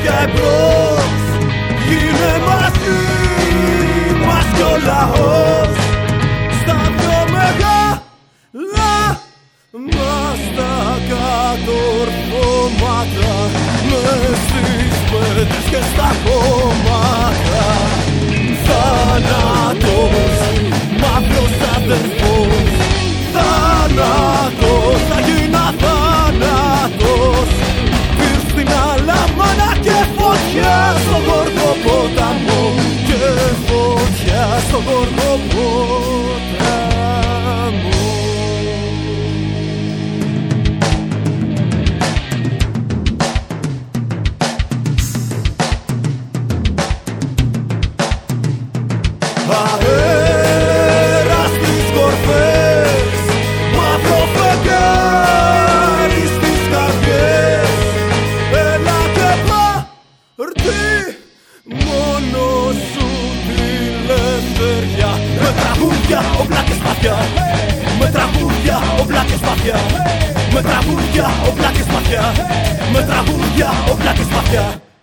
μάτια εμπρός. Γίνε μαζί μας κι ο λαός στα πιο μεγάλα μας τα κατορθώματα, μες στις πέτρες και στα χώματα. Θάνατος, μαύρος αδερφός, θάνατος, θα γίνα θάνατος. Πήρ' στην Αλαμάνα και φωτιά στον Γοργοπόταμο, και φωτιά στον Γοργοπόταμο. Αέρα στις κορφές, μαύρο φεγγάρι στις καρδιές. Έλα και πάρτι μόνος σου τη ελευθεριά. Με τραγούδια, όπλα και σπαθιά. Με τραγούδια, όπλα και σπαθιά. Με τραγούδια, όπλα και σπαθιά. Με τραγούδια, όπλα και σπαθιά.